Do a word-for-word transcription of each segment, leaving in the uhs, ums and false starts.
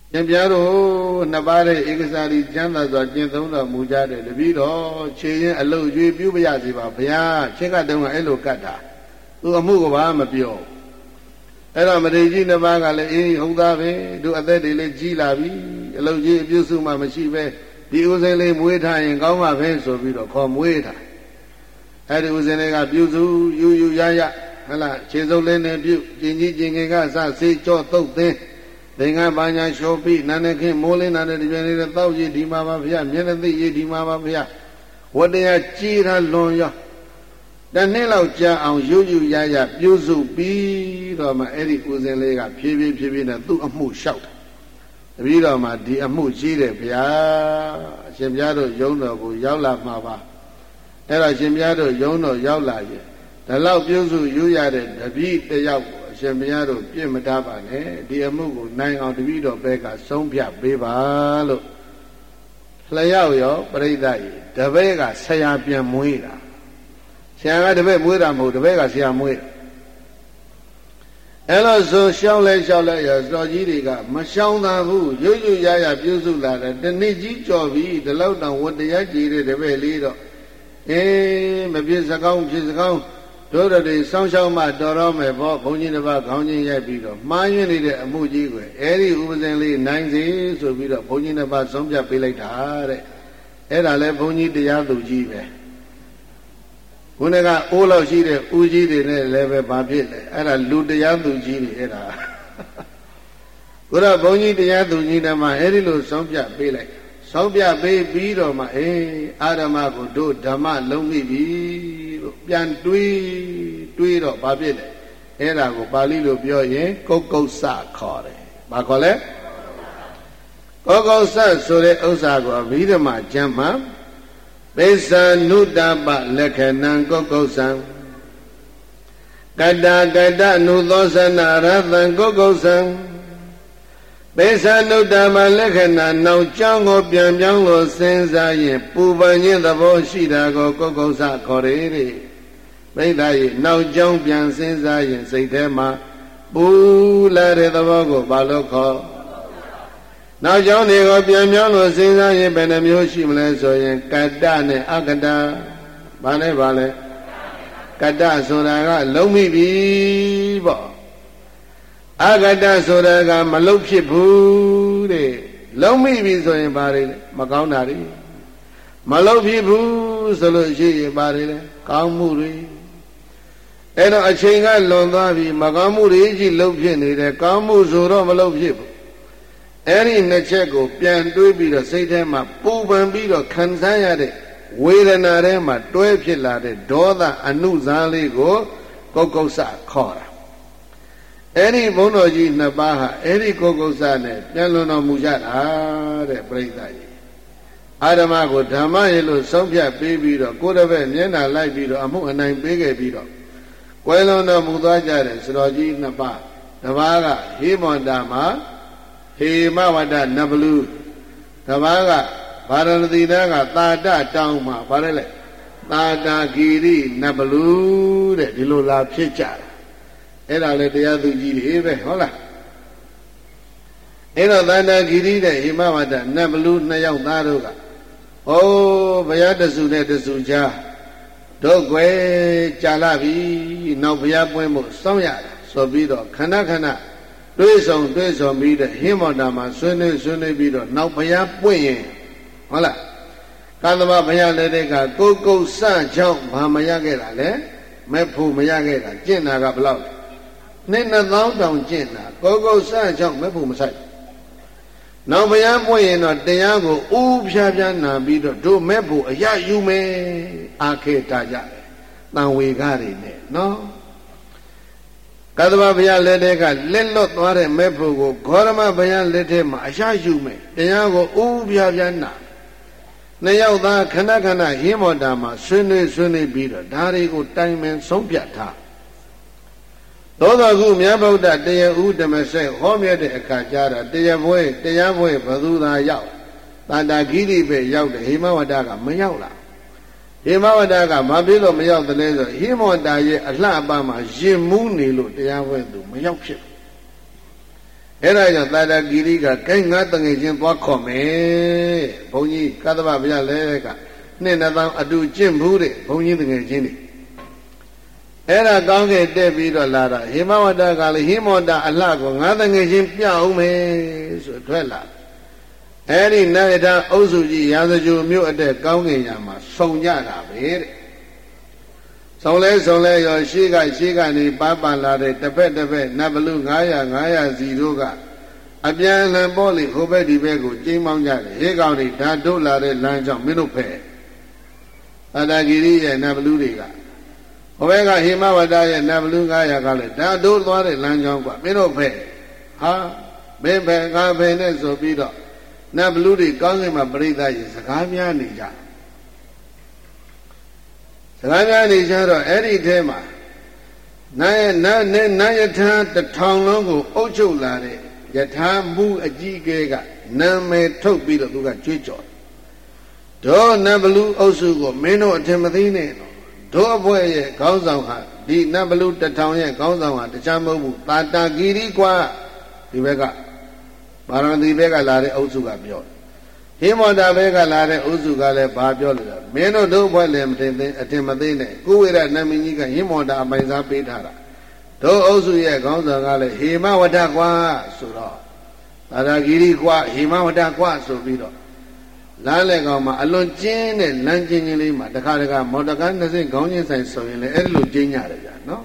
ရှင်ပြတို့နှစ်ပါးတဲ့ဧကစာရီကျမ်းသာစွာကျင့်သုံးတော်မူကြတယ်တပည့်တော်ခြေရင်အလုတ်ကျွေးပြုပရစီပါဘုရားရှင်ကတုံးကအဲ့လိုကတ်တာသူအမှုကဘာမပြောအဲ့တော့မထေရကြီးနှစ်ပါးကလည်းအေးဟုတ်သားပဲတို့အသက်တွေလည်းကြီးလာပြီအလုတ်ကြီးအပြုစုမှမရှိပဲဒီဥစဉ်လေးမွေးထားရင်ကောင်းမှာပဲဆိုပြီးတော့ခေါ်မွေးထားအဲ့ဒီဥစဉ်လေးကပြုစုယူယူရရဟလာခြေစုပ်လေးနဲ့ပြုကျင်ကြီးကျင်ငယ်ကစစေးကြောတုတ်သင်းသင်္ကန်းပါညာလျှော်ပြီးနာနေခင်မိုးလင်းနာတဲ့ဒီပြန်လေးတောက်ရည်ဒီမှာပါဗျာမျက်နှာသိရည်ဒီမှာပါဗျာဝတ္တရားကြီးထားလွန်ရောတနေ့လောက်ကြာအောင်ယူယူရရပြုစုပြီးတော့မှအဲ့ဒီဥစဉ်လေးကဖြည်းဖြည်းဖြည်းဖြည်းနဲ့သူ့အမှုလျှောက်တယ်တပည့်တော်မှာဒီအမှုရှိတယ်ဗျာအရှင်ဘုရားတို့ယုံတော်ကိုရောက်လာမှာပါအဲ့တော့ရှင်ဘုရားတို့ယုံတော်ရောက်လာရင်ဒါလောက်ပြုစုယူရတဲ့တပည့်တယောက်ကိုအရှင်ဘုရားတို့ပြစ်မထားပါနဲ့ဒီအမှုကိုနိုင်အောင်တပည့်တော်ဘက်ကဆုံးဖြတ်ပေးပါလို့လျှောက်ရောပြိဿကြီးတပည့်ကဆရာပြန်မွေးတာဆရာကတပည့်မွေးတာမဟုတ်တပည့်ကဆရာမွေးတာအဲ့လိုဆိုရှောင်းလဲရှောင်းလဲရစော်ကြီးတွေကမရှောင်းသာဘူးရွရွရရပြုစုလာတယ်တနေ့ကြီးကြော်ပြီးဒီလောက်တောင်ဝတ္တရားကြည်တဲ့တပည့်လေးတော့အေးမဖြစ်စကောင်းဖြစ်စကောင်းတို့တွေစောင်းရှောင်းမှတော်တော့မယ်ပေါ့ဘုန်းကြီးတစ်ပါးခေါင်းချင်းရိုက်ပြီးတော့မှားယွင်းနေတဲ့အမှုကြီးကိုအဲ့ဒီဥပဇင်လေးနိုင်စေဆိုပြီးတော့ဘုန်းကြီးတစ်ပါးဆုံးဖြတ်ပေးလိုက်တာတဲ့အဲ့ဒါလဲဘုန်းကြီးတရားသူကြီးပဲခုနကအိုးလောက်ရှိတဲ့ဦးကြီးတွေနဲ့လည်းပဲဘာဖြစ်လဲအဲ့ဒါလူတရားသူကြီးတွေအဲ့ဒါခုတော့ဘုန်းကြီးတရားသူကြီးတွေမှာအဲ့ဒီလိုဆုံးဖြတ်ပေးလိုက်ဆုံးဖြတ်ပေးပြီးတော့မှအေးအာရမကိုတို့ဓမ္မလုံးမိပြီလို့ပြန်တွေးတွေးတော့ဘာဖြစ်လဲအဲ့ဒါကိုပါဠိလိုပြောရင်ကုတ်ကုတ်ဆခေါ်တယ်ဘာခေါ်လဲကုတ်ကုတ်ဆဆိုတဲ့ဥစ္စာကိုအဘိဓမ္မာကျမ်းမှာပိဿာနုတ္တပလက္ခဏံကုတ်ကုတ်ဆံကတ္တကတ္တနုသောသနာရသံကုတ်ကုတ်ဆံပိဿာနုတ္တပလက္ခဏာနောက်ကြောင်းကိုပြန်ပြောင်းလို့စဉ်းစားရင်ပူပန်ခြင်းသဘောရှိတာကိုကုတ်ကုတ်ဆခေါ်တယ်တဲ့ပိဿာရဲ့နောက်ကြောင်းပြန်စဉ်းစားရင်စိတ်ထဲမှာပူလာတဲ့သဘောကိုဘာလို့ခေါ်နောက်ကြောင်းတွေကိုပြန်ပြောင်းလို့စဉ်းစားရင်ဘယ်နှမျိုးရှိမလဲဆိုရင်ကတ္တနဲ့အကတ္တဘာနဲ့ဘာလဲကတ္တဆိုတာကလုံးမိပြီပေါ့အကတ္တဆိုတာကမလုံးဖြစ်ဘူးတဲ့လုံးမိပြီဆိုရင်ဘာတွေလဲမကောင်းတာတွေမလုံးဖြစ်ဘူးဆိုလို့ရှိရင်ဘာတွေလဲကောင်းမှုတွေအဲ့တော့အချိန်ကလွန်သွားပြီမကောင်းမှုတွေကြီးလုံးဖြစ်နေတယ်ကောင်းမှုဆိုတော့မလုံးဖြစ်ဘူးအဲ့ဒီနှစ်ချက်ကိုပြန်တွေးပြီးတော့စိတ်ထဲမှာပူပန်ပြီးတော့ခံစားရတဲ့ဝေဒနာထဲမှာတွဲဖြစ်လာတဲ့ဒေါသအနုဇာလေးကိုကုတ်ကုတ်ဆခေါ်တာအဲ့ဒီဘုန်းတော်ကြီးနှစ်ပါးဟာအဲ့ဒီကုတ်ကုတ်ဆနဲ့ပြန်လွန်တော်မူကြတာတဲ့ပြိဿကြီးအာဓမ္မကိုဓမ္မရေလို့ဆုံးဖြတ်ပေးပြီးတော့ကိုယ်တစ်ပည့်မျက်နှာလိုက်ပြီးတော့အမှုအနိုင်ပေးခဲ့ပြီးတော့ကွယ်လွန်တော်မူသွားကြတဲ့စတော်ကြီးနှစ်ပါးတစ်ပါးကဟိမန္တာမှာဟေမဝတ္တနဘလူတစ်ပါးကဗာရဏသီနာကသာတတောင်းမှာဗါလဲလေသာတာဂီရိနဘလူတဲ့ဒီလိုလာဖြစ်ကြတာအဲ့ဒါလေတရားသူကြီးတွေပဲဟုတ်လားအဲ့တော့သာတာဂီရိတဲ့ဟိမဝတ္တနဘလူနှစ်ယောက်သားတို့ကဟိုးဘုရားတဆူနဲ့တဆူချာတို့ကွယ်ကြာလာပြီနောက်ဘုရားပွင့်ဖို့စောင့်ရတာဆိုပြီးတော့ခဏခဏတွေးဆောင်တွေးဆောင်ပြီးတဲ့ဟိမန္တာမှာဆွေးနွေးဆွေးနွေးပြီးတော့နောက်ဘုရားပွင့်ရင်ဟုတ်လားကန္တမဘုရားလက်ထက်ကကိုကုတ်ဆချောင်းဘာမရခဲ့တာလဲမဲ့ဖို့မရခဲ့တာကျင့်တာကဘယ်လောက်လဲနှစ်နှစ်သောင်းတောင်ကျင့်တာကိုကုတ်ဆချောင်းမဲ့ဖို့မဆိုင်နောက်ဘုရားပွင့်ရင်တော့တရားကိုဥဖြားဖြားနာပြီးတော့တို့မဲ့ဖို့အရယူမယ်အာခေတာကြတယ်တန်ဝေကားတွေနဲ့နော်ကသဗ္ဗဘုရားလက်ထက်ကလက်လွတ်သွားတဲ့မဲ့ဖို့ကိုဂေါရမဘုရားလက်ထက်မှာအရယူမယ်တရားကိုဥဖြားဖြားနာနှစ်ယောက်သားခဏခဏဟိမန္တာမှာဆွေးနွေးဆွေးနွေးပြီးတော့ဒါတွေကိုတိုင်ပင်ဆုံးဖြတ်ထားသောတော်ကုမြတ်ဗုဒ္ဓတရားဥဓမ္မစိတ်ဟောမြတ်တဲ့အခါကျတော့တရားပွဲတရားပွဲဘသူသာရောက်တန္တာဂိရိပဲရောက်တယ်ဟိမဝတ္တကမရောက်လာဟိမဝတ္တကမဖြစ်လို့မရောက်တယ်လဲဆိုဟိမဝတ္တရဲ့အလှအပမှာရင်မူးနေလို့တရားပွဲသူမရောက်ဖြစ်အဲ့ဒါကြောင့်သာတာဂီရိကကိုင်းငါတငယ်ချင်းသွားခေါ်မယ်ဘုန်းကြီးကသဗ္ဗဗျာလဲကနှစ်နှစ်သောင်းအတူကျင့်ဘူးတဲ့ဘုန်းကြီးတငယ်ချင်းတွေအဲ့ဒါကောင်းကင်တက်ပြီးတော့လာတာဟိမဝတ္တကလည်းဟိမောတအလှကိုငါတငယ်ချင်းပြအောင်မယ်ဆိုထွက်လာအဲ့ဒီနဂထာအုပ်စုကြီးရာဇဂိုမြို့အတက်ကောင်းကင်ညာမှာဆုံကြတာပဲတဲ့ဆုံလဲဆုံလဲရောရှေ့ကရှေ့ကနေပါပန်လာတဲ့တစ်ဖက်တစ်ဖက်နတ်ဘလူ900 900စီတို့ကအပြန်အလှန်ပေါ်လေဟိုဘက်ဒီဘက်ကိုကျင်းမောင်းကြတယ်ဟေးကောင်တွေဓာတ်တို့လာတဲ့လမ်းကြောင့်မင်းတို့ဖက်အတ္တဂီရိရဲ့နတ်ဘလူတွေကဟိုဘက်ကဟိမဝတ္တရဲ့နတ်ဘလူ900ကလည်းဓာတ်တို့သွားတဲ့လမ်းကြောင်းကမင်းတို့ဖက်ဟာဘယ်ဘက်ကဘယ်နဲ့ဆိုပြီးတော့နတ်ဘလူတွေကောင်းကင်မှာပြိဿရဲ့စကားများနေကြစကားများနေကြတော့အဲ့ဒီထဲမှာနာယနာနဲ့နာယထာတထောင်လုံးကိုအုပ်ချုပ်လာတဲ့ယထာမှုအကြီးအကဲကနာမည်ထုတ်ပြီးတော့သူကကြွေးကြော်တို့နတ်ဘလူအုပ်စုကိုမင်းတို့အထင်မသိနဲ့တို့အဖွဲရဲ့ခေါင်းဆောင်ဟာဒီနတ်ဘလူတထောင်ရဲ့ခေါင်းဆောင်ဟာတခြားမဟုတ်ဘူးတာတာဂီရိကွာဒီဘက်ကပါရမတိဘက်ကလာတဲ့အုပ်စုကပြောဟိမောတာဘက်ကလာတဲ့အုပ်စုကလည်းဘာပြောလဲမင်းတို့တို့ဘွဲ့လည်းမတင်သိအထင်မသိနဲ့ကုဝေရနတ်မင်းကြီးကဟိမောတာအပိုင်စားပေးထားတာတို့အုပ်စုရဲ့ခေါင်းဆောင်ကလည်းဟေမဝတ္တကွာဆိုတော့သာရဂီရိကွာဟေမဝတ္တကွာဆိုပြီးတော့လမ်းလေကောင်မှာအလွန်ကျင်းတဲ့လမ်းကျင်းချင်းလေးမှာတခါတခါမော်တကားနှစ်စင်းခေါင်းချင်းဆိုင်ဆိုရင်လည်းအဲ့လိုကျင်းကြတယ်ဗျာနော်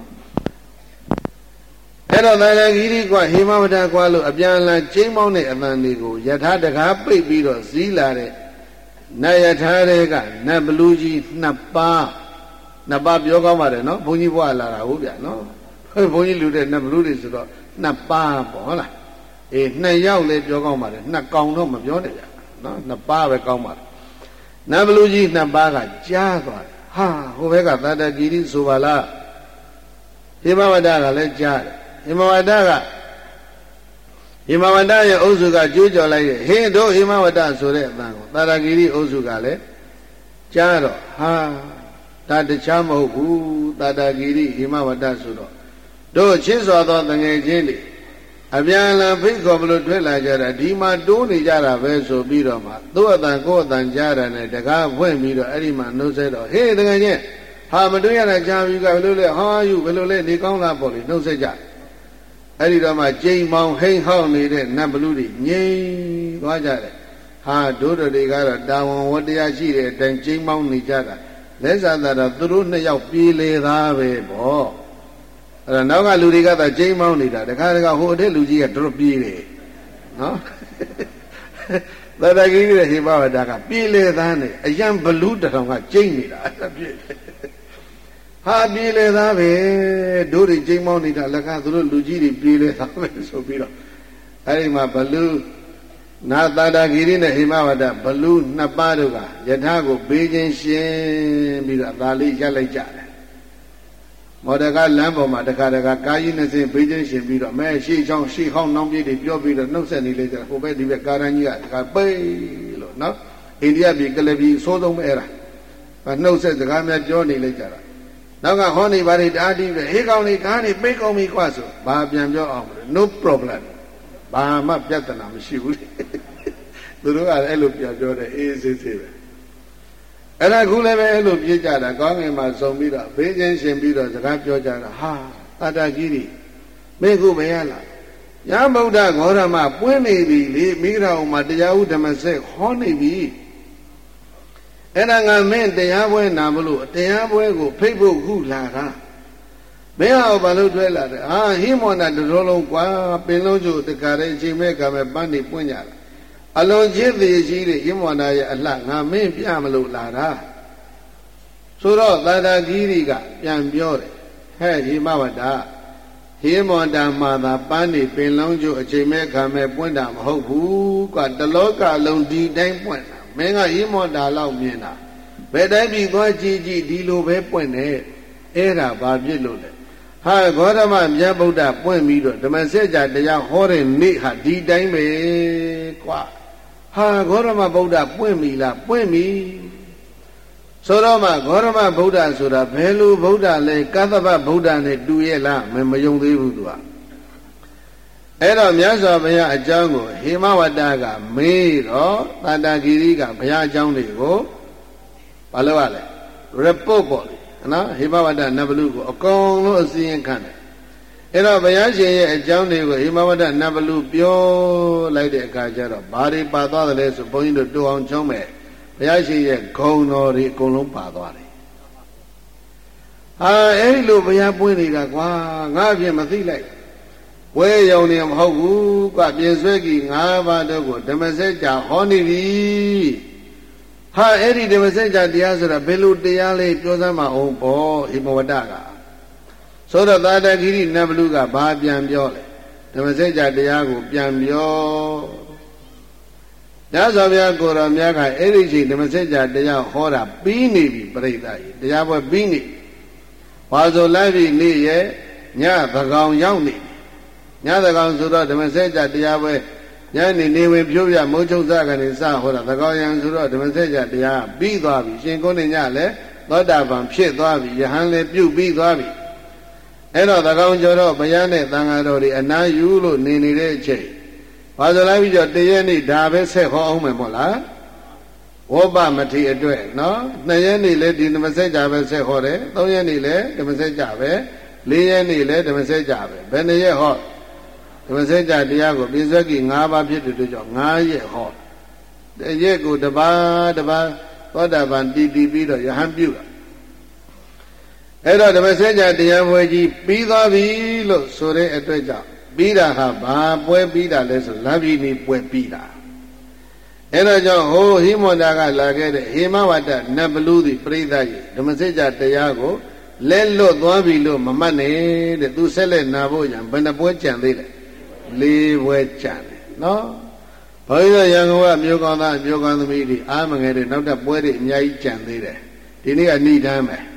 အဲ့တော့သာရဂီရိကွာဟေမဝတ္တကွာလို့အပြန်အလှန်ကျင်းမောင်းတဲ့အမှန်တွေကိုယထာတကားပိတ်ပြီးတော့ဇီးလာတဲ့နတ်ယထာတွေကနတ်ဘလူကြီးနှစ်ပါးနှစ်ပါးပြောကောင်းပါတယ်နော်ဘုန်းကြီးဘွားလာတာဟုတ်ဗျာနော်ဘုန်းကြီးလူတဲ့နတ်ဘလူတွေဆိုတော့နှစ်ပါးပေါ့ဟုတ်လားအေးနှစ်ယောက်လည်းပြောကောင်းပါတယ်နှစ်ကောင်တော့မပြောနဲ့ဗျာနော်နှစ်ပါးပဲကောင်းပါတယ်နတ်ဘလူကြီးနှစ်ပါးကကြားသွားတယ်ဟာဟိုဘက်ကသာတဂီရိဆိုပါလားဟိမဝတ္တကလည်းကြားတယ်ဟိမဝတ္တကဟိမဝတ္တရဲ့အုပ်စုကကြွေးကြော်လိုက်ရဲ့ဟင်းတို့ဟိမဝတ္တဆိုတဲ့အတန်ကိုသာရဂီရိအုပ်စုကလည်းကြားတော့ဟာဒါတခြားမဟုတ်ဘူးသာရဂီရိဟိမဝတ္တဆိုတော့တို့ချစ်စွာသောတငယ်ချင်းတွေအပြန်အလှန်ဖိတ်ခေါ်မလို့ထွက်လာကြတာဒီမှာတိုးနေကြတာပဲဆိုပြီးတော့မှသူ့အတန်ကိုယ်အတန်ကြားတာနဲ့တကားဖွင့်ပြီးတော့အဲ့ဒီမှာနှုတ်ဆက်တော့ဟေးတငယ်ချင်းဟာမတွေ့ရတာကြားပြီးကဘယ်လိုလဲဟာယူဘယ်လိုလဲနေကောင်းလားပေါ့လေနှုတ်ဆက်ကြအဲ့ဒီတော့မှကျိန်မောင်ဟိန်ဟောက်နေတဲ့နတ်ဘလူတွေငြိမ်သွားကြတယ်ဟာဒုဒတွေကတော့တာဝန်ဝတ္တရားရှိတဲ့အတိုင်းကျိန်မောင်နေကြတာလက်စားတာတော့သူတို့နှစ်ယောက်ပြေးလေသားပဲပေါ့အဲ့တော့နောက်ကလူတွေကသာကျိန်မောင်နေတာတခါတခါဟိုအထက်လူကြီးကတို့ပြေးတယ်နော်သတ္တဂိရိဟိမဝတ္တကပြေးလေသားနဲ့အယံဘလူတထောင်ကကျိန်နေတာအဲ့ပြေးဟာပြေးလေသားပဲတို့တွေကျိန်မောင်းနေတာလက်ကသူတို့လူကြီးတွေပြေးလေသားပဲဆိုပြီးတော့အဲ့ဒီမှာဘလူနာသာတာဂီရိနဲ့ဟိမဝတ္တဘလူနှစ်ပါးတို့ကယထာကိုဘေးချင်းရှင်ပြီးတော့ဒါလေးရက်လိုက်ကြတယ်မော်ဒကလမ်းပေါ်မှာတခါတခါကားကြီးနှစ်စင်းဘေးချင်းရှင်ပြီးတော့မဲရှေ့ချောင်းရှေ့ဟောင်းနှောင်းပြေးတွေပြောပြီးတော့နှုတ်ဆက်နေလေကြတယ်ဟိုဘက်ဒီဘက်ကားရန်ကြီးကတခါပိတ်လို့နော်အိန္ဒိယပြည်ကလပြည်အစိုးဆုံးပဲအဲ့ဒါနှုတ်ဆက်စကားများပြောနေလေကြတာနောက်ကဟောနေပါလေတားတီးပဲဟေးကောင်လေးကားနေပိတ်ကုန်ပြီကွာဆိုဘာပြန်ပြောအောင် no problem ဘာမှပြဿနာမရှိဘူးသူတို့ကအဲ့လိုပြန်ပြောတယ်အေးဆေးဆေးပဲအဲ့ဒါခုလည်းပဲအဲ့လိုပြေးကြတာကောင်းငင်မှာစုံပြီးတော့ဘေးချင်းရှင်ပြီးတော့စကားပြောကြတာဟာတတ္တကြီးတွေမင်းခုမရလားရဗုဒ္ဓဂေါရမပွင့်နေပြီလေမိဂရာဥမှာတရားဥဓမ္မစက်ဟောနေပြီအဲ့ဒါငါမင်းတရားပွဲနာမလို့တရားပွဲကိုဖိတ်ဖို့ခုလာတာမင်းဟာဘာလို့တွေ့လာတယ်ဟာဟိမောနာတတော်လုံးကွာပင်လုံးကျိုတကားတဲ့အချိန်မဲ့ကမဲ့ပန်းနေပွင့်ကြတာအလုံးချစ်သေးရှိတဲ့ဟိမောနာရဲ့အလှငါမင်းပြမလို့လာတာဆိုတော့သာတာဂီရိကပြန်ပြောတယ်ဟဲ့ဟိမဝတ္တဟိမောတာမှာသာပန်းနေပင်လုံးကျိုအချိန်မဲ့ကမဲ့ပွင့်တာမဟုတ်ဘူးကွာတလောကလုံးဒီတိုင်းပွင့်တာမင်းကဟိမောတာလောက်မြင်တာဘယ်တိုင်းပြည်သွားကြည့်ကြည့်ဒီလိုပဲပွင့်တယ်အဲ့ဒါဘာဖြစ်လို့လဲဟာဂေါတမမြတ်ဗုဒ္ဓပွင့်ပြီးတော့ဓမ္မစကြာတရားဟောတဲ့နေ့ဟာဒီတိုင်းပဲကွာဟာဂေါတမဗုဒ္ဓပွင့်ပြီလားပွင့်ပြီဆိုတော့မှဂေါတမဗုဒ္ဓဆိုတာဘယ်လိုဗုဒ္ဓလဲကသဗ္ဗဗုဒ္ဓနဲ့တူရဲ့လားမမယုံသေးဘူးသူကအဲ့တော့မြတ်စွာဘုရားအကြောင်းကိုဟေမဝတ္တကမေးတော့သတ္တဂိရိကဘုရားအကြောင်းတွေကိုဘာလို့ ရလဲ report ပေါ့လေနော်ဟေမဝတ္တနတ်ဘလူကိုအကုန်လုံးအစည်းအဝေးခံတယ်အဲ့တော့ဘုရားရှင်ရဲ့အကြောင်းတွေကိုဟေမဝတ္တနတ်ဘလူပြောလိုက်တဲ့အခါကျတော့ဘာတွေပါသွားတယ်လဲဆိုဘုန်းကြီးတို့တူအောင်ချုံးမယ်ဘုရားရှင်ရဲ့ဂုဏ်တော်တွေအကုန်လုံးပါသွားတယ်ဟာအဲ့ဒီလိုဘုရားပွင့်နေတာကွာငါအပြင်မသိလိုက်ဝဲယုံနေမဟုတ်ဘူးကွပြင်ဆွဲကြီး၅ပါးတို့ကိုဓမ္မစကြာဟောနေပြီဟာအဲ့ဒီဓမ္မစကြာတရားဆိုတာဘယ်လိုတရားလဲပြောစမ်းမအောင်ပေါ့ဟိမဝတ္တကဆိုတော့သာတဂိရိနတ်ဘလူကဘာပြန်ပြောလဲဓမ္မစကြာတရားကိုပြန်ပြောညဇောဘုရားကိုတော်မြတ်ကအဲ့ဒီချိန်ဓမ္မစကြာတရားဟောတာပြီးနေပြီပြိဿကြီးတရားပွဲပြီးနေဘာဆိုလိုက်ပြီနေ့ရဲ့ညသကောင်ရောက်နေညသကောင်ဆိုတော့ဓမ္မစကြာတရားပွဲညနေနေဝင်ဖြိုးပြမိုးချုပ်စကနေစဟောတာသကောင်ရံဆိုတော့ဓမ္မစကြာတရားပြီးသွားပြီရှင်ကိုနေညလည်းသောတာပန်ဖြစ်သွားပြီယဟန်လည်းပြုတ်ပြီးသွားပြီအဲ့တော့သကောင်ကျော်တော့ဘုရားနဲ့သံဃာတော်တွေအနားယူလို့နေနေတဲ့အချိန်ဘာဆိုလိုက်ပြီးတော့တရက်နေ့ဒါပဲဆက်ဟောအောင်မယ်မို့လားဝဘမထေအတွက်နော်နှစ်ရက်နေ့လည်းဒီဓမ္မစကြာပဲဆက်ဟောတယ်သုံးရက်နေ့လည်းဓမ္မစကြာပဲလေးရက်နေ့လည်းဓမ္မစကြာပဲဘယ်နှစ်ရက်ဟောဓမ္မစကြာတရားကိုပြည့်စုံကြီး၅ပါးဖြစ်တဲ့အတွက်ကြောင့်၅ရက်ဟောတရက်ကိုတစ်ပါးတစ်ပါးသောတာပန်တည်တည်ပြီးတော့ယဟန်ပြုတာအဲ့တော့ဓမ္မစကြာတရားပွဲကြီးပြီးသွားပြီလို့ဆိုတဲ့အတွက်ကြောင့်ပြီးတာဟာဘာပွဲပြီးတာလဲဆိုလမ်းပြည်နေပွဲပြီးတာအဲ့တော့ကြောင့်ဟိုဟိမန္တာကလာခဲ့တဲ့ဟေမဝတ္တနတ်ဘလူသည်ပြိဿကြီးဓမ္မစကြာတရားကိုလက်လွတ်သွားပြီလို့မမှတ်နဲ့တဲ့သူဆက်လက်နာဖို့ရံဘယ်နှပွဲကြံသေးလဲလေးပွဲကြံတယ်နော်ဘုန်းကြီးတို့ရန်ကုန်ကမြို့ကောင်းသားမြို့ကောင်းသမီးတွေအားမငယ်တဲ့နောက်တဲ့ပွဲတွေအများကြီးကြံသေးတယ်ဒီနေ့ကဏိဒမ်းပဲ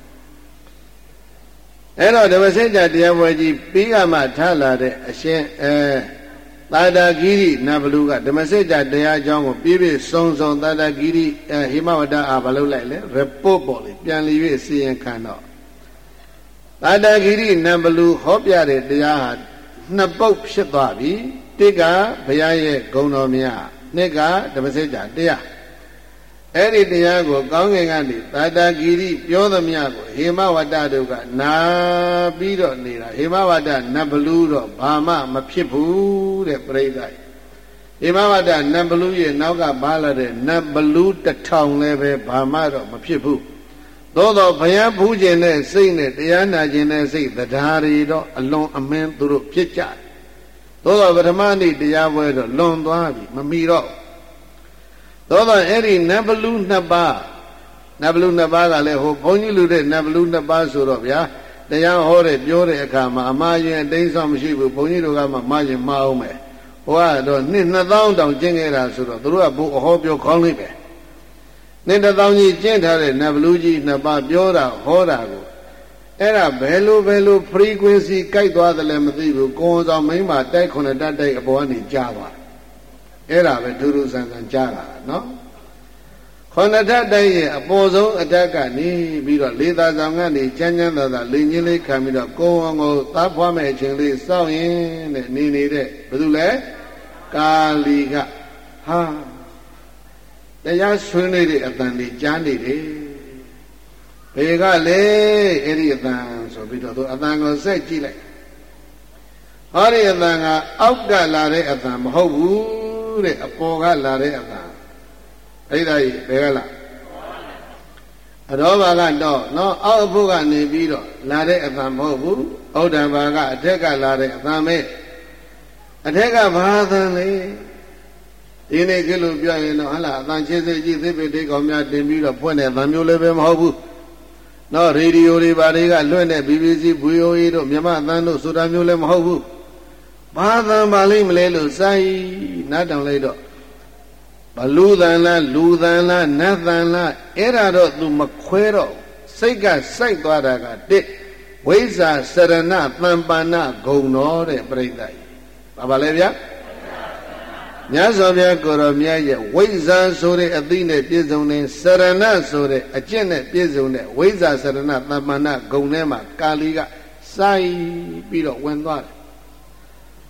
အဲ့တော့ဓမ္မစကြာတရားပွဲကြီးပြီးကမှထားလာတဲ့အရှင်အဲသာတဂိရိနတ်ဘလူကဓမ္မစကြာတရားအကြောင်းကိုပြည့်ပြည့်စုံစုံသာတဂိရိအဲဟိမဝတ္တအားဘာလုပ်လိုက်လဲ report ပေါ့လေပြန်လည်၍စီရင်ခံတော့သာတဂိရိနတ်ဘလူဟောပြတဲ့တရားဟာနှစ်ပုတ်ဖြစ်သွားပြီတစ်ကဘုရားရဲ့ဂုဏ်တော်များနှစ်ကဓမ္မစကြာတရားအဲ့ဒီတရားကိုကောင်းကင်ကနေသာတဂိရိပြောသမျှကိုဟေမဝတ္တတို့ကနာပြီးတော့နေတာဟေမဝတ္တနတ်ဘလူတော့ဘာမှမဖြစ်ဘူးတဲ့ပြိဿဟေမဝတ္တနတ်ဘလူရဲ့နောက်ကပါလာတဲ့နတ်ဘလူတစ်ထောင်လည်းပဲဘာမှတော့မဖြစ်ဘူးသို့တော့ဘုရားဖူးခြင်းနဲ့စိတ်နဲ့တရားနာခြင်းနဲ့စိတ်တရားတွေတော့အလွန်အမင်းသူတို့ဖြစ်ကြတယ်သို့တော့ပထမနေ့တရားပွဲတော့လွန်သွားပြီမမီတော့သို့တော့အဲ့ဒီနတ်ဘလူနှစ်ပါးနတ်ဘလူနှစ်ပါးကလည်းဟိုဘုန်းကြီးလူတဲ့နတ်ဘလူနှစ်ပါးဆိုတော့ဗျာတရားဟောတဲ့ပြောတဲ့အခါမှာအမှားရင်အတိတ်ဆောင်မရှိဘူးဘုန်းကြီးတို့ကမှမှားရင်မှားအောင်မယ်ဟိုကတော့နှစ်နှစ်သောင်းတောင်ကျင့်ခဲ့တာဆိုတော့သူတို့ကဘုအဟောပြောခေါင်းလိုက်ပဲနှစ်တစ်သောင်းကြီးကျင့်ထားတဲ့နတ်ဘလူကြီးနှစ်ပါးပြောတာဟောတာကိုအဲ့ဒါဘယ်လိုဘယ်လို frequency ကြိုက်သွားတယ်လဲမသိဘူးကိုယ်ဆောင်မိန်းမတိုက်ခုနှစ်တက်တိုက်အပေါ်ကနေကြားသွားအဲ့ဒါပဲဒုရုဆန်ဆန်ကြားတာနော်ခုနှစ်တက်တိုက်ရဲ့အပေါ်ဆုံးအတက်ကနေပြီးတော့လေးသာဆောင်ကနေချမ်းချမ်းသာသာလင်းချင်းလေးခံပြီးတော့ကိုယ်အောင်ကိုသားဖွားမဲ့အချိန်လေးစောင့်ရင်တဲ့နေနေတဲ့ဘယ်သူလဲကာလီကဟာတရားဆွေးနွေးတဲ့အတန်လေးကြားနေတယ်ဘေကလေအဲ့ဒီအတန်ဆိုပြီးတော့သူအတန်ကိုဆက်ကြည့်လိုက်ဟောဒီအတန်ကအောက်ကလာတဲ့အတန်မဟုတ်ဘူးတဲ့အပေါ်ကလာတဲ့အတန်အဲ့ဒါကြီးဘေကလာအရောဘာကတော့နော်အောက်အဖို့ကနေပြီးတော့လာတဲ့အတန်မဟုတ်ဘူးဩဒံဘာကအထက်ကလာတဲ့အတန်ပဲအထက်ကဘာသံလဲဒီနေ့ကလို့ပြောရင်တော့ဟလာအတန်ချစ်စိတ်ကြီးသိပိဋိကောင်များတင်ပြီးတော့ဖွင့်တဲ့အတန်မျိုးလည်းပဲမဟုတ်ဘူးနော်ရေဒီယိုတွေဘာတွေကလွှင့်တဲ့ ဘီ ဘီ စီ ဗွီ အို အေ တို့မြန်မာအသံတို့ဆိုတာမျိုးလည်းမဟုတ်ဘူးဘာသံပါလိမ့်မလဲလို့စိုက်နားတောင်လိုက်တော့ဘလူသံလားလူသံလားနတ်သံလားအဲ့ဒါတော့ तू မခွဲတော့စိတ်ကစိုက်သွားတာကတစ်ဝိဇ္ဇာစရဏသံပါဏဂုံတော်တဲ့ပြိဿကြီးဘာပါလဲဗျာမြတ်စွာဘုရားကိုယ်တော်မြတ်ရဲ့ဝိဇ္ဇာဆိုတဲ့အသိနဲ့ပြည့်စုံတဲ့စရဏဆိုတဲ့အကျင့်နဲ့ပြည့်စုံတဲ့ဝိဇ္ဇာစရဏသမ္ပန္နဂုံထဲမှာကာလီကစိုက်ပြီးတော့ဝင်သွားတယ်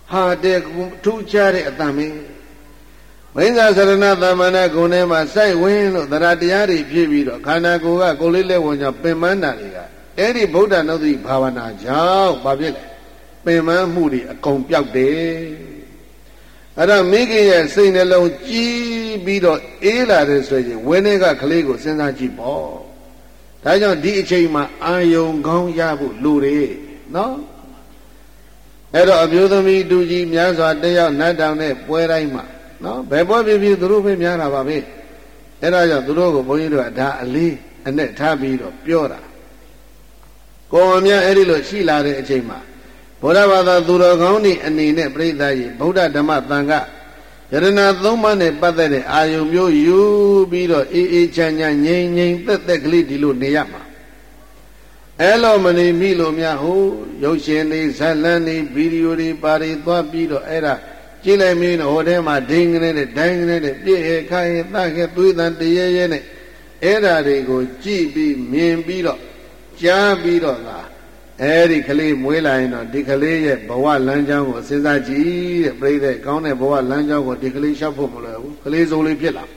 ဟာတဲ့ထူးခြားတဲ့အတန်မင်းဝိဇ္ဇာစရဏသမ္မာနဂုဏ်ထဲမှာစိုက်ဝင်လို့တရားတရားတွေဖြစ်ပြီးတော့ခန္ဓာကိုယ်ကကိုယ်လေးလက်ဝင်ကြောင့်ပင်ပန်းတာတွေကအဲ့ဒီဗုဒ္ဓနုတ္တိဘာဝနာကြောင့်ဘာဖြစ်လဲပင်ပန်းမှုတွေအကုန်ပြောက်တယ်အဲ့တော့မိခင်ရဲ့စိတ်နှလုံးကြည်ပြီးတော့အေးလာတယ်ဆိုရင်ဝင်းထဲကကလေးကိုစဉ်းစားကြည့်ပေါ့ဒါကြောင့်ဒီအချိန်မှာအာယုံကောင်းရဖို့လိုတယ်နော်အဲ့တော့အမျိုးသမီးတူကြီးများစွာတယောက်နတ်တောင်နဲ့ပွဲတိုင်းမှာနော်ဘယ်ပွဲဖြစ်ဖြစ်သူတို့ပဲများတာပါပဲအဲ့ဒါကြောင့်သူတို့ကိုဘုန်းကြီးတို့ကဒါအလေးအနဲ့ထားပြီးတော့ပြောတာကိုယ်အများအဲ့ဒီလိုရှိလာတဲ့အချိန်မှာဘုရားဘာသာသူတော်ကောင်းတွေအနေနဲ့ပြိဿကြီးဗုဒ္ဓဓမ္မသံဃာယရဏသုံးပါးနဲ့ပတ်သက်တဲ့အာယုံမျိုးယူပြီးတော့အေးအေးချမ်းချမ်းငြိမ်ငြိမ်သက်သက်ကလေးဒီလိုနေရမှာအဲ့လိုမနေမိလို့များဟိုရုပ်ရှင်တွေဇာတ်လမ်းတွေဗီဒီယိုတွေပါတွေသွားပြီးတော့အဲ့ဒါကြည့်လိုက်မင်းဟိုထဲမှာဒိန်းကနေနဲ့ဒိုင်းကနေနဲ့ပြည့်ဟဲခိုင်းသခဲသွေးတန်တရေရဲနဲ့အဲ့ဒါတွေကိုကြည့်ပြီးမြင်ပြီးတော့ကြားပြီးတော့လာအဲ့ဒီကလေးမွေးလာရင်တော့ဒီကလေးရဲ့ဘဝလမ်းကြောင်းကိုစဉ်းစားကြည့်တဲ့ပြိဿကောင်းတဲ့ဘဝလမ်းကြောင်းကိုဒီကလေးရှောက်ဖို့မလွယ်ဘူးကလေးစုံလေးဖြစ်လာ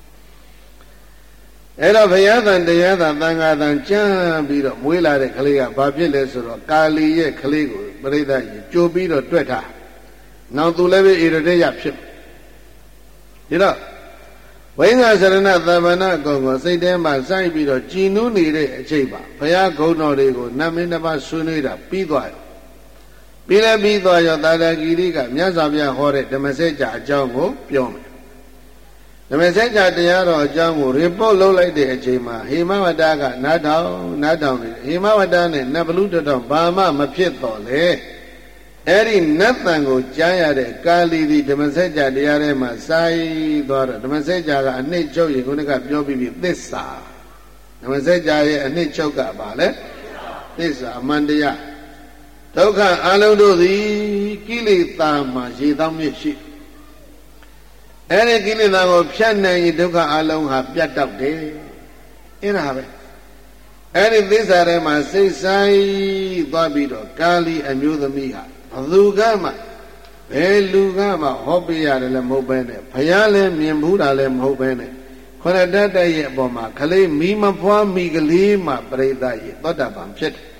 အဲ့တော့ဘုရားသံတရားသံသံဃာသံကြမ်းပြီးတော့မွေးလာတဲ့ကလေးကဘာဖြစ်လဲဆိုတော့ကာလီရဲ့ကလေးကိုပြိဿကြီးကြိုပြီးတော့တွက်ထားနောက်သူလည်းပဲဣရတေယဖြစ်ဒီတော့ဝိဇ္ဇာစရဏသမ္မာနကုံကိုစိတ်ထဲမှာစိုက်ပြီးတော့ကြည်နူးနေတဲ့အချိန်ပါဘုရားဂုဏ်တော်တွေကိုနတ်မင်းတစ်ပါးဆွေးနွေးတာပြီးသွားရောပြီးလည်းပြီးသွားရောသာသဂီရိကမြတ်စွာဘုရားဟောတဲ့ဓမ္မစကြာအကြောင်းကိုပြောမယ်ဓမ္မစကြာတရားတော်အကြောင်းကို report လုပ်လိုက်တဲ့အချိန်မှာဟေမဝတ္တကနားထောင်နားထောင်နေဟေမဝတ္တနဲ့နတ်ဘလူတတော်ဘာမှမဖြစ်တော့လေအဲ့ဒီနတ်တန်ကိုကြားရတဲ့ကာလီဒီဓမ္မစကြာတရားထဲမှာစိုက်သွားတော့ဓမ္မစကြာကအနှစ်ချုပ်ရင်ခုနကပြောပြီးပြီသစ္စာဓမ္မစကြာရဲ့အနှစ်ချုပ်ကဘာလဲသစ္စာအမှန်တရားဒုက္ခအလုံးတို့သည်ကိလေသာမှာရေတောင်းမြစ်ရှိအဲ့ဒီကိလေသာကိုဖြတ်နိုင်ရင်ဒုက္ခအလုံးဟာပြတ်တောက်တယ်အဲ့ဒါပဲအဲ့ဒီသစ္စာထဲမှာစိတ်ဆိုင်သွားပြီးတော့ကာလီအမျိုးသမီးဟာဘသူကမှဘယ်လူကမှဟောပေးရတယ်လည်းမဟုတ်ပဲနဲ့ဘုရားလည်းမြင်ဘူးတာလည်းမဟုတ်ပဲနဲ့ခရတတ်တဲ့ရဲ့အပေါ်မှာခလေးမိမဖွားမိကလေးမှပရိသတ်ရဲ့သောတာပန်ဖြစ်တယ်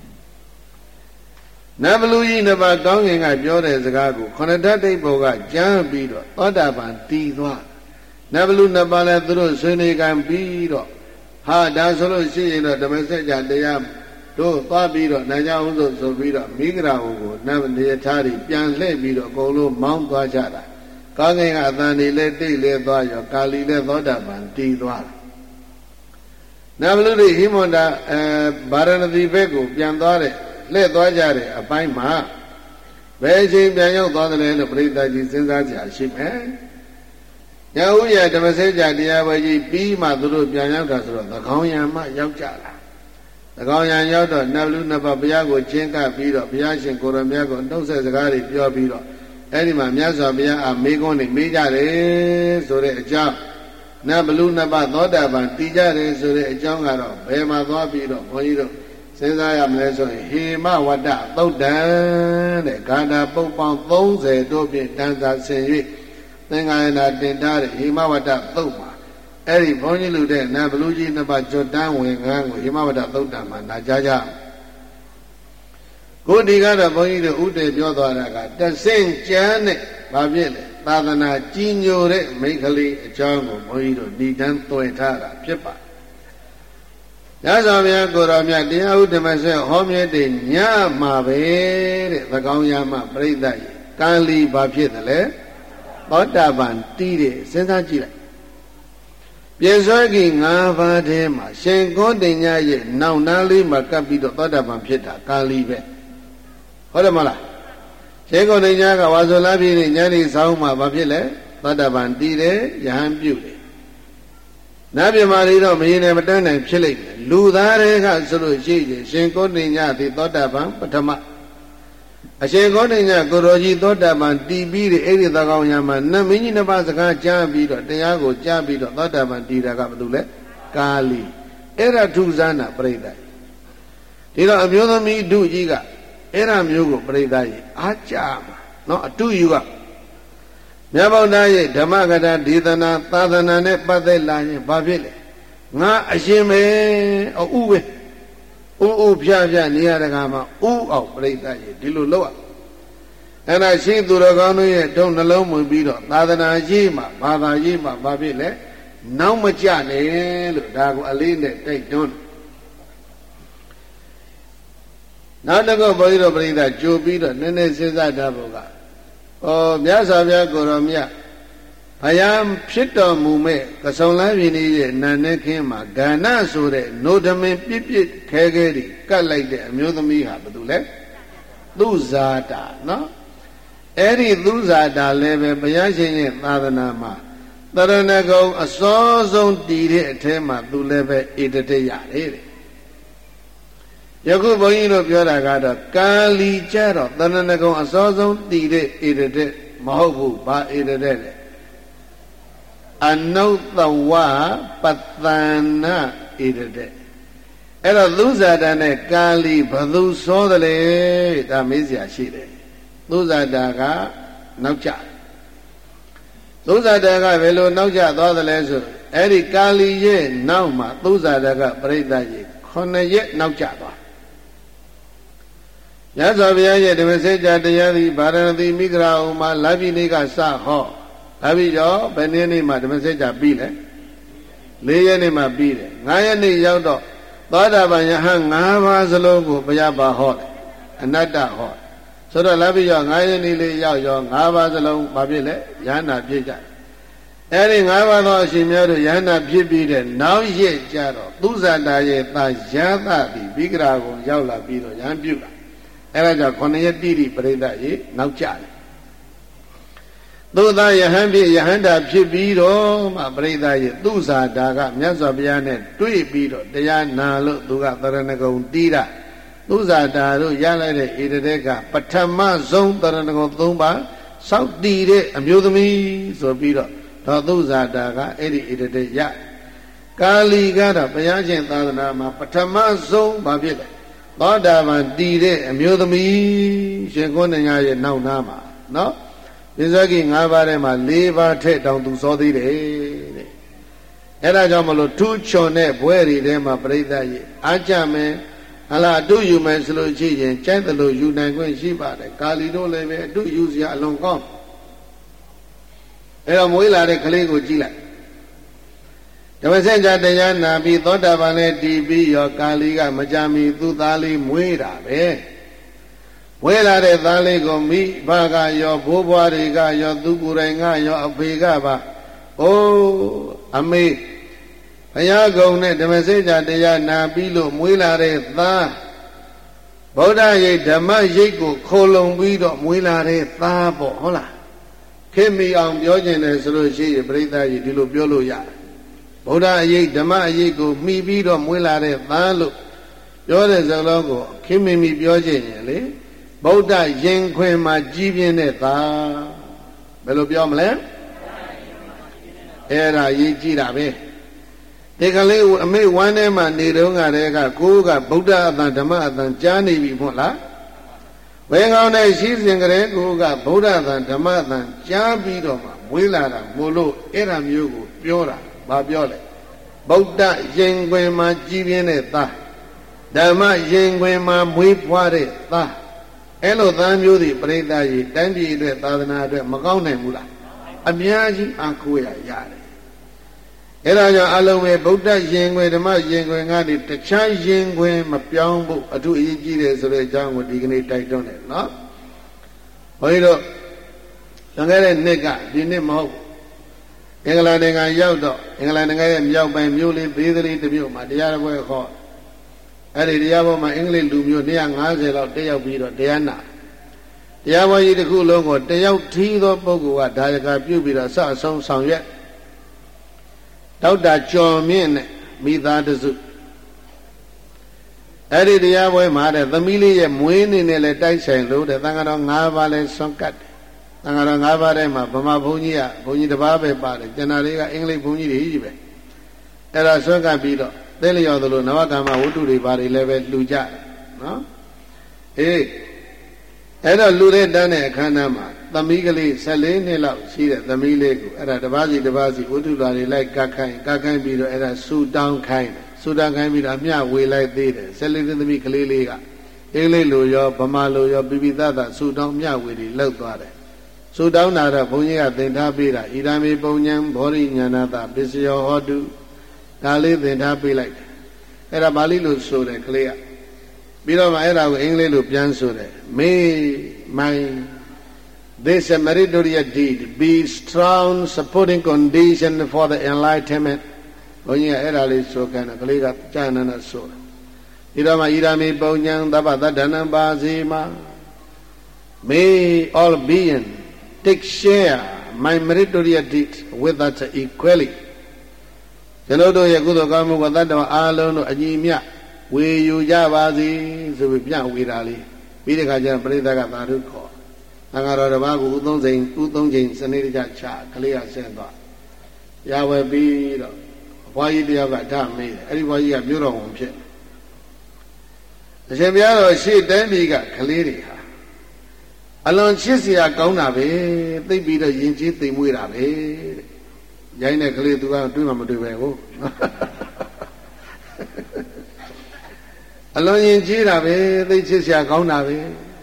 နတ်ဘလူကြီးနှစ်ပါးကောင်းကင်ကပြောတဲ့စကားကိုခရတတ်တဲ့ဘောကကြားပြီးတော့သောတာပန်တည်သွားနတ်ဘလူနှစ်ပါးလည်းသူတို့ဆွေးနွေးကံပြီးတော့ဟာဒါဆိုလို့ရှိရင်တော့ဓမ္မစကြာတရားတို့သွားပြီးတော့နိုင်ကြအောင်ဆိုဆိုပြီးတော့မိဂရာဟုကိုနတ်နေထားပြီးပြန်လှည့်ပြီးတော့အကုန်လုံးမောင်းသွားကြတာကောင်းကင်ကအတန်တွေလည်းတိတ်လဲသွားရောကာလီလည်းသောတာပန်တည်သွားတာနတ်ဘလူတွေဟိမန္တာအဲဗာရဏသီဘက်ကိုပြန်သွားတဲ့လှည့်သွားကြတဲ့အပိုင်းမှာဘယ်အချိန်ပြန်ရောက်သွားတယ်လို့ပရိသတ်ကြီးစဉ်းစားကြရှိမယ်။ညာဥရဓမ္မစကြာတရားပွဲကြီးပြီးမှသူတို့ပြန်ရောက်တာဆိုတော့သကောင်းရံမှရောက်ကြတာ။သကောင်းရံရောက်တော့နတ်လူနှစ်ပါးဘုရားကိုချင်းကပ်ပြီးတော့ဘုရားရှင်ကိုရမြတ်ကိုနှုတ်ဆက်စကားတွေပြောပြီးတော့အဲ့ဒီမှာမြတ်စွာဘုရားအားမေးခွန်းတွေမေးကြတယ်ဆိုတဲ့အကြောင်းနတ်ဘလူနှစ်ပါးသောတာပန်တည်ကြတယ်ဆိုတဲ့အကြောင်းကတော့ဘယ်မှာသွားပြီးတော့ဘုန်းကြီးတို့စဉ်းစားရမလဲဆိုရင်ဟေမဝတ္တသုတ်တံတဲ့ဂါထာပုပ္ပောင်းသုံးဆယ်တို့ဖြင့်တန်စာဆင်၍သင်္ဃာယနာတင်ထားတဲ့ဟေမဝတ္တသုတ်မှာအဲ့ဒီဘုန်းကြီးလူတဲ့နတ်ဘလူကြီးနှစ်ပါးကျွတ်တန်းဝင်ငန်းကိုဟေမဝတ္တသုတ်တံမှာနာကြားကြကိုဒီကတော့ဘုန်းကြီးတို့ဥတည်ပြောသွားတာကတဆင့်ကျမ်းနဲ့ဘာဖြစ်လဲသာသနာကြီးညိုတဲ့မိခလေးအကြောင်းကိုဘုန်းကြီးတို့ဏိဒန်းသွယ်ထားတာဖြစ်ပါညဇောဘုရားကိုတော်မြတ်တရားဥဓမ္မဆွဲဟောမြဲတဲ့ညမှာပဲတဲ့သကောင်းရမပြိဿရေကာလီဘာဖြစ်တယ်လဲသောတာပန်တီးတယ်စဉ်းစားကြည့်လိုက်ပြေစွဲကြီး၅ပါးထဲမှာရှင်ကောတင်ညရဲ့နောက်နားလေးမှာကပ်ပြီးတော့သောတာပန်ဖြစ်တာကာလီပဲဟုတ်တယ်မလားရှင်ကောတင်ညကဝါဆိုလာပြည်နဲ့ညနေဆောင်မှာဘာဖြစ်လဲသောတာပန်တီးတယ်ယဟန်ပြုတ်တယ်နတ်ပြမာတွေတော့မရင်နဲ့မတန်းနိုင်ဖြစ်လိမ့်မယ်လူသားတွေကဆိုလို့ရှိရင်ရှင်ကောဋိညသည်သောတာပန်ပထမအရှင်ကောဋိညကိုရောကြီးသောတာပန်တည်ပြီးတဲ့အဲ့ဒီသကောင်ညာမှာနတ်မင်းကြီးနှစ်ပါးစကားကြားပြီးတော့တရားကိုကြားပြီးတော့သောတာပန်တည်တာကဘာလို့လဲကာလီအဲ့ဒါထုဇာနာပြိဿဒီတော့အမျိုးသမီးဒုကြီးကအဲ့ဒါမျိုးကိုပြိဿကြီးအားကြမှာနော်အတူယူကမြတ်ဗုဒ္ဓရဲ့ဓမ္မဂတဒေသနာသာသနာနဲ့ပတ်သက်လာရင်ဘာဖြစ်လဲငါအရှင်ပဲအဥပဲဥဥဖြားဖြားနေရတကားမှာဥအောင်ပြိဿရဲ့ဒီလိုလောက်အဲ့ဒါရှိသူတော်ကောင်းတို့ရဲ့တုံးနှလုံးမွေပြီးတော့သာသနာရေးမှာဘာသာရေးမှာဘာဖြစ်လဲနောက်မကြနဲ့လို့ဒါကိုအလေးနဲ့တိုက်တွန်းနောက်တစ်ခုဘုန်းကြီးတို့ပြိဿကြိုပြီးတော့နည်းနည်းစဉ်းစားတတ်ဖို့ကဩမြတ်စွာဘုရားကိုရောမြတ်ဘုရားဖြစ်တော်မူမဲ့ကစုံလန်းပြည်ရဲ့နာနဲ့ခင်းမှာဂန္ဓဆိုတဲ့နိုဒမင်ပြစ်ပြစ်ခဲခဲတွေကတ်လိုက်တဲ့အမျိုးသမီးဟာဘာလို့လဲသူဇာတာနော်အဲ့ဒီသူဇာတာလည်းပဲဘုရားရှင်ရဲ့သာသနာမှာတရဏဂုံအစောဆုံးတည်တဲ့အထဲမှာသူလည်းပဲဧတတေရတယ်တဲ့ယခုဘုန်းကြီးတို့ပြောတာကတော့ကာလီကြတော့တရဏဂုံအစောဆုံးတည်တဲ့ဧတတေမဟုတ်ဘူးဘာဧတတေလဲအနုတဝပတန္နဧတတေအဲ့တော့သူဇာတာနဲ့ကာလီဘသူစောတယ်လေဒါမေးစရာရှိတယ်သူဇာတာကနောက်ကျသူဇာတာကဘယ်လိုနောက်ကျသွားသလဲဆိုအဲ့ဒီကာလီရဲ့နောက်မှာသူဇာတာကပြိဿကြီးခုနှစ်ရက်နောက်ကျသွားရသော်ဘုရားရဲ့ဓမ္မစကြာတရားသည်ဗာရဏသီမိဂရာဥမှာလာပြီနေ့ကစဟောလာပြီတော့ဘယ်နည်းနေ့မှာဓမ္မစကြာပြီးလဲလေးရက်နေ့မှာပြီးတယ်ငါးရက်နေ့ရောက်တော့သောတာပန်ယဟန်၅ပါးစလုံးကိုဘုရားပါဟောတယ်အနတ္တဟောဆိုတော့လာပြီရောငါးရက်နေ့လေးရောက်ရော၅ပါးစလုံးဘာဖြစ်လဲယဟန္တာဖြစ်ကြအဲ့ဒီ၅ပါးသောအရှင်များတို့ယဟန္တာဖြစ်ပြီးတဲ့နောက်ရက်ကြတော့သူဇာတာရဲ့သာယသတိမိဂရာကိုရောက်လာပြီးတော့ယဟန်ပြုလာအဲ့ဒါကြောင့်ခொနရက်တိတိပရိသတ်ရေနောက်ကျတယ်သို့သာယဟန်ဖြစ်ယဟန္တာဖြစ်ပြီးတော့မှပရိသတ်ရေသူဇာတာကမြတ်စွာဘုရားနဲ့တွေ့ပြီးတော့တရားနာလို့သူကသရဏဂုံတီးတာသူဇာတာတို့ရလိုက်တဲ့ဧတတေကပထမဆုံးသရဏဂုံ၃ပါးစောက်တည်တဲ့အမျိုးသမီးဆိုပြီးတော့တော့သူဇာတာကအဲ့ဒီဧတတေရကာလီကတော့ဘုရားရှင်သာသနာမှာပထမဆုံးဘာဖြစ်လဲသောတာပန်တည်တဲ့အမျိုးသမီးရှင်ကိုဏညာရဲ့နောက်နားမှာနော်ပိဿကိ၅ပါးထဲမှာ၄ပါးထက်တောင်သူစောသေးတယ်တဲ့အဲ့ဒါကြောင့်မလို့ထူးချွန်တဲ့ဘွဲတွေထဲမှာပြိဿရဲ့အားကြမယ်ဟလာအတုယူမယ်ဆိုလို့ရှိရင်ကျင့်တယ်လို့ယူနိုင်ခွင့်ရှိပါတယ်ကာလီတို့လည်းပဲအတုယူစရာအလွန်ကောင်းအဲ့တော့မွေးလာတဲ့ကလေးကိုကြည့်လိုက်ဓမ္မစကြာတရားနာပြီးသောတာပန်နဲ့တည်ပြီးရောကာလီကမကြမီသူ့သားလေးမွေးတာပဲမွေးလာတဲ့သားလေးကိုမိဘကရောဘိုးဘွားတွေကရောသူကိုယ်တိုင်ကရောအဖေကပါအိုးအမေဘုရားကုံနဲ့ဓမ္မစကြာတရားနာပြီးလို့မွေးလာတဲ့သားဗုဒ္ဓရိပ်ဓမ္မရိပ်ကိုခိုလုံပြီးတော့မွေးလာတဲ့သားပေါ့ဟုတ်လားခေမီအောင်ပြောကျင်တယ်ဆိုလို့ရှိရင်ပြိဿကြီးဒီလိုပြောလို့ရတယ်ဗုဒ္ဓအရေးဓမ္မအရေးကိုမှီပြီးတော့မွေးလာတဲ့သားလို့ပြောတဲ့စကားလုံးကိုခေမီမီပြောချင်ရင်လေဗုဒ္ဓရင်ခွင်မှာကြီးပြင်းတဲ့သားဘယ်လိုပြောမလဲအဲ့ဒါရေးကြည့်တာပဲဒီကလေးအမေဝမ်းထဲမှာနေတော့ကတည်းကကိုးကဗုဒ္ဓအတန်ဓမ္မအတန်ကြားနေပြီမဟုတ်လားဝေကောင်းတဲ့ရှိစဉ်ကလေးကိုကဗုဒ္ဓအတန်ဓမ္မအတန်ကြားပြီးတော့မှမွေးလာတာမို့လို့အဲ့ဒါမျိုးကိုပြောတာဘာပြောလဲဗုဒ္ဓရင်ခွင်မှာကြီးပြင်းတဲ့သားဓမ္မရင်ခွင်မှာမွေးဖွားတဲ့သားအဲ့လိုသားမျိုးတွေပြိဿကြီးတိုင်းပြည်အတွက်သာသနာအတွက်မကောင်းနိုင်ဘူးလားအများကြီးအားကိုးရရတယ်အဲ့ဒါကြောင့်အလုံးပဲဗုဒ္ဓရင်ခွင်ဓမ္မရင်ခွင်ကနေတခြားရင်ခွင်မပြောင်းဖို့အထူးအရေးကြီးတယ်ဆိုတဲ့အကြောင်းကိုဒီကနေ့တိုက်တွန်းတယ်နော်ဘုန်းကြီးတို့လွန်ခဲ့တဲ့နှစ်ကဒီနှစ်မဟုတ်အင်္ဂလန်နိုင်ငံရောက်တော့အင်္ဂလန်နိုင်ငံရဲ့မြောက်ပိုင်းမြို့လေးသေးသေးတစ်မြို့မှာတရားပွဲဟောအဲ့ဒီတရားပွဲမှာအင်္ဂလိပ်လူမျိုးone hundred fiftyလောက်တက်ရောက်ပြီးတော့တရားနာတရားပွဲကြီးတစ်ခုလုံးကိုတယောက်ထီးသောပုဂ္ဂိုလ်ကဒါယကာပြုပြီးတော့စအဆုံးဆောင်ရွက်ဒေါက်တာကျော်မြင့်နဲ့မိသားစုအဲ့ဒီတရားပွဲမှာတဲ့သမီးလေးရဲ့မွေးနေ့နဲ့လည်းတိုက်ဆိုင်လို့တဲ့သံဃာတော်၅ပါးလဲဆွမ်းကတ်တယ်သံဃာတော်၅ပါးထဲမှာဗမာဘုန်းကြီးကဘုန်းကြီးတစ်ပါးပဲပါတယ်ကျန်တာတွေကအင်္ဂလိပ်ဘုန်းကြီးတွေကြီးပဲအဲ့ဒါဆွမ်းကတ်ပြီးတော့သဲလျော်သလိုနဝကမ္မဝတ္ထုတွေဘာတွေလည်းပဲလှူကြနော်အေးအဲ့တော့လူတဲ့တန်းတဲ့အခမ်းအနားမှာသမီးကလေးဆယ်လေးနှစ်လောက်ရှိတဲ့သမီးလေးကိုအဲ့ဒါတပါးစီတပါးစီဝတ္ထုလာတွေလိုက်ကတ်ခိုင်းကတ်ခိုင်းပြီးတော့အဲ့ဒါဆူတောင်းခိုင်းဆူတောင်းခိုင်းပြီးတော့အမျှဝေလိုက်သေးတယ်ဆယ်လေးနှစ်သမီးကလေးလေးကအင်္ဂလိပ်လိုရောဗမာလိုရောပြပြသားသားဆူတောင်းမျှဝေတွေလောက်သွားတယ်ဆူတောင်းတာတော့ဘုန်းကြီးကသင်ထားပေးတာဣဒံမေပုံညံဘောရိညာဏတာပစ္စယောဟောတုဒါလေးသင်ထားပေးလိုက်တယ်အဲ့ဒါပါဠိလိုဆိုတယ်ကလေးကပြီးတော့မှအဲ့ဒါကိုအင်္ဂလိပ်လိုပြန်ဆိုတယ်မေ my this meritorious deed be strong supporting condition for the enlightenment ဘုန်းကြီးကအဲ့ဒါလေးဆိုခံတယ်ကလေးကကြာနန်းနဲ့ဆိုတယ်ပြီးတော့မှဣဒံမေပုံညံသဗ္ဗတဒဏံပါစီမ may all beings take share my meritorious deed with us equally ကျွန်တော်တို့ရဲ့ကုသိုလ်ကောင်းမှုကိုတတ္တဝါအားလုံးတို့အညီမျှဝေယူကြပါစေဆိုပြီးပြဝေတာလေးပြီးတဲ့ခါကျတော့ပရိသတ်ကသာဓုခေါ်သံဃာတော်တစ်ပါးကိုဥသုံးစိန်ဥသုံးချိန်စနေတကျချကလေးကဆင်းသွားရဝယ်ပြီးတော့ဘွားကြီးတယောက်ကဓာမေးတယ်အဲ့ဒီဘွားကြီးကမြို့တော်ဝန်ဖြစ်အရှင်ဘုရားတော်ရှေ့တိုင်းပြည်ကကလေးတွေဟာအလွန်ချစ်စရာကောင်းတာပဲသိပြီးတော့ယဉ်ကျေးသိမ်မွေးတာပဲတဲ့ရိုင်းတဲ့ကလေးသူကတွေးမှမတွေးပဲဟုတ်အလွန်ယဉ်ကျေးတာပဲသိချစ်စရာကောင်းတာပဲ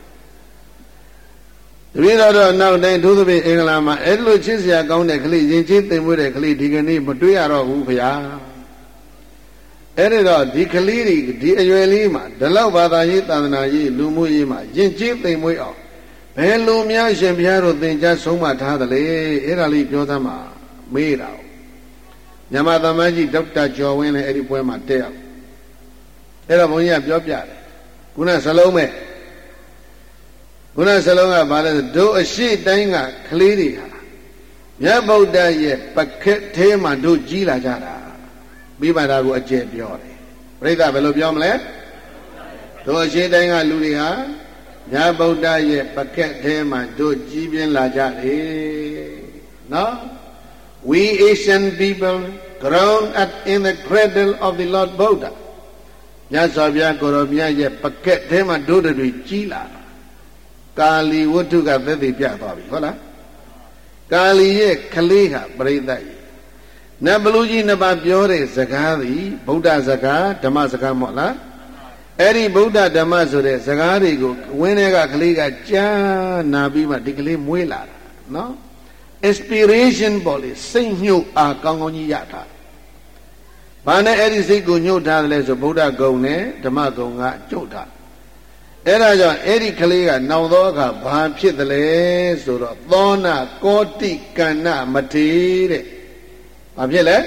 တပည့်တော်တော့နောက်တိုင်းဒုသဖြင့်အင်္ဂလာမှာအဲ့လိုချစ်စရာကောင်းတဲ့ကလေးယဉ်ကျေးသိမ်မွေးတဲ့ကလေးဒီကနေ့မတွေးရတော့ဘူးဗျာအဲ့ဒီတော့ဒီကလေးတွေဒီအရွယ်လေးမှာဒီလောက်ဘာသာရေးသာသနာရေးလူမှုရေးမှာယဉ်ကျေးသိမ်မွေးအောင်ဘယ်လိုများရှင်ဘုရားတို့သင်ကြားဆုံးမထားသလဲအဲ့ဒါလေးပြောသမ်းမှာမေးတာမြန်မာသမိုင်းကြီးဒေါက်တာကျော်ဝင်းလည်းအဲ့ဒီပွဲမှာတက်ရောက်အဲ့တော့ဘုန်းကြီးကပြောပြတယ်ခုနစလုံးမဲ့ခုနစလုံးကဘာလဲဆိုတို့အရှိတိုင်းကကလေးတွေဟာမြတ်ဗုဒ္ဓရဲ့ပခက်သေးမှာတို့ကြီးလာကြတာပြီးပါတာကိုအကျယ်ပြောတယ်ပြိဿဘယ်လိုပြောမလဲတို့အရှိတိုင်းကလူတွေဟာမြတ်ဗုဒ္ဓရဲ့ပကက်ထဲမှာတို့ကြီးပြင်းလာကြတယ်နော် we Asian people grown up in the cradle of the Lord Buddha မြတ်စွာဘုရားကိုရောမြတ်ရဲ့ပကက်ထဲမှာတို့တွေကြီးလာကာလီဝတ္ထုကသက်သေပြသွားပြီဟုတ်လားကာလီရဲ့ကလေးဟာပရိသတ်ကြီးနတ်ဘလူကြီးနှစ်ပါးပြောတဲ့စကားသည်ဗုဒ္ဓစကားဓမ္မစကားမဟုတ်လားအဲ့ဒီဗုဒ္ဓဓမ္မဆိုတဲ့စကားတွေကိုဝင်းထဲကကလေးကကြားနာပြီးမှဒီကလေးမွေးလာတာနော် inspiration ပေါ်လေစိတ်ညှို့အားကောင်းကောင်းကြီးရတာဘာနဲ့အဲ့ဒီစိတ်ကိုညှို့ထားတယ်လဲဆိုဗုဒ္ဓဂုံနဲ့ဓမ္မဂုံကကျုပ်တာအဲ့ဒါကြောင့်အဲ့ဒီကလေးကနောင်သောအခါဘာဖြစ်တယ်လဲဆိုတော့သောနာကောတိကဏ္ဏမထေတဲ့ဘာဖြစ်လဲ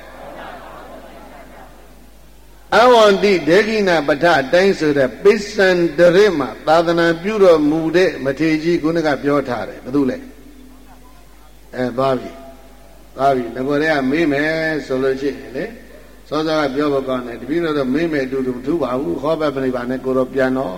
အဝန္တိဒေဂိနာပဋ္ဌအတိုင်းဆိုတဲ့ပိစံတရစ်မှာသာသနာပြုတော်မူတဲ့မထေကြီးခုနကပြောထားတယ်ဘာလို့လဲအဲသွားပြီသွားပြီငကိုယ်တည်းကမေးမယ်ဆိုလို့ရှိရင်လေစောစောကပြောဖို့ကောင်းတယ်တပည့်တော်တော့မေးမယ်အတူတူမထူပါဘူးဟောဘက်မနေပါနဲ့ကိုတော့ပြန်တော့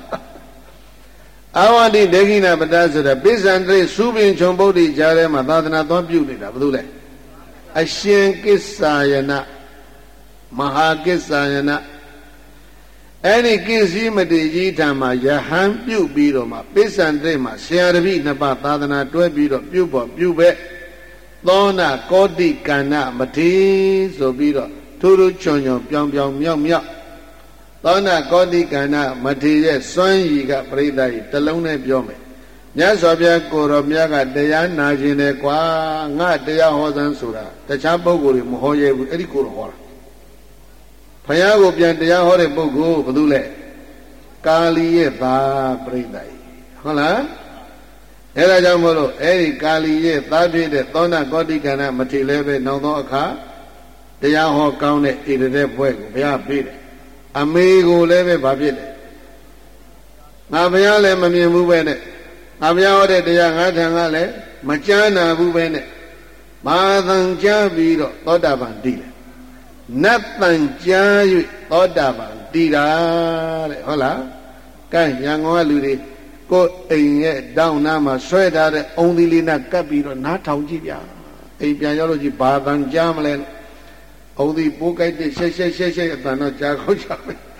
အဝန္တိဒေဂိနာပဋ္ဌဆိုတဲ့ပိစံတရစ်စူးပင်ခြုံပုဒ်တိကြားထဲမှာသာသနာသွားပြုနေတာဘာလို့လဲအရှင်ကိစ္ဆာယနာမဟာကိစ္ဆာယနာအဲ့ဒီကိစ္စည်းမတေကြီးထံမှာယဟန်ပြုတ်ပြီးတော့မှပိဿံတိတ်မှာဆရာတပည့်နှစ်ပါးသာသနာတွဲပြီးတော့ပြုတ်ပေါ်ပြုတ်ပဲသောနာကောတိကဏ္ဏမထေဆိုပြီးတော့ထူးထူးချွန်ချွန်ပြောင်ပြောင်မြောက်မြောက်သောနာကောတိကဏ္ဍမထေရရဲ့စွမ်းရည်ကပရိသတ်ကြီးတလုံးနဲ့ပြောမယ်မြတ်စွာဘုရားကိုတော်မြတ်ကတရားနာခြင်းနဲ့ကွာငါတရားဟောစမ်းဆိုတာတခြားပုဂ္ဂိုလ်တွေမဟောရဲဘူးအဲ့ဒီကိုတော်ဟောတာဘုရားကိုပြန်တရားဟောတဲ့ပုဂ္ဂိုလ်ဘယ်သူလဲကာလီရဲ့သားပရိသတ်ကြီးဟုတ်လားအဲ့ဒါကြောင့်မို့လို့အဲ့ဒီကာလီရဲ့သားဖြစ်တဲ့သောနာကောတိကဏ္ဍမထေရလည်းပဲနောက်သောအခါတရားဟောကောင်းတဲ့ဣတတဲ့ဘွဲ့ကိုဘုရားပေးတယ်အမေကိုလည်းပဲဘာဖြစ်လဲငါဘုရားလည်းမမြင်ဘူးပဲနဲ့ငါဘုရားဟောတဲ့တရားငါထံကလည်းမကြားနာဘူးပဲနဲ့မာသံကြားပြီးတော့သောတာပန်တည်တယ်နတ်တန်ကြား၍သောတာပန်တည်တာတဲ့ဟုတ်လားကဲရန်ကုန်ကလူတွေကိုအိမ်ရဲ့တောင်းနာမှာဆွဲထားတဲ့အုံသီးလေးနဲ့ကပ်ပြီးတော့နားထောင်ကြည့်ဗျာအိမ်ပြန်ရောက်လို့ကြီးဘာသံကြားမလဲအုံသီးပိုးကြိုက်တဲ့ရှက်ရှက်ရှက်ရှက်အတန်တော့ကြားခေါက်ချပဲ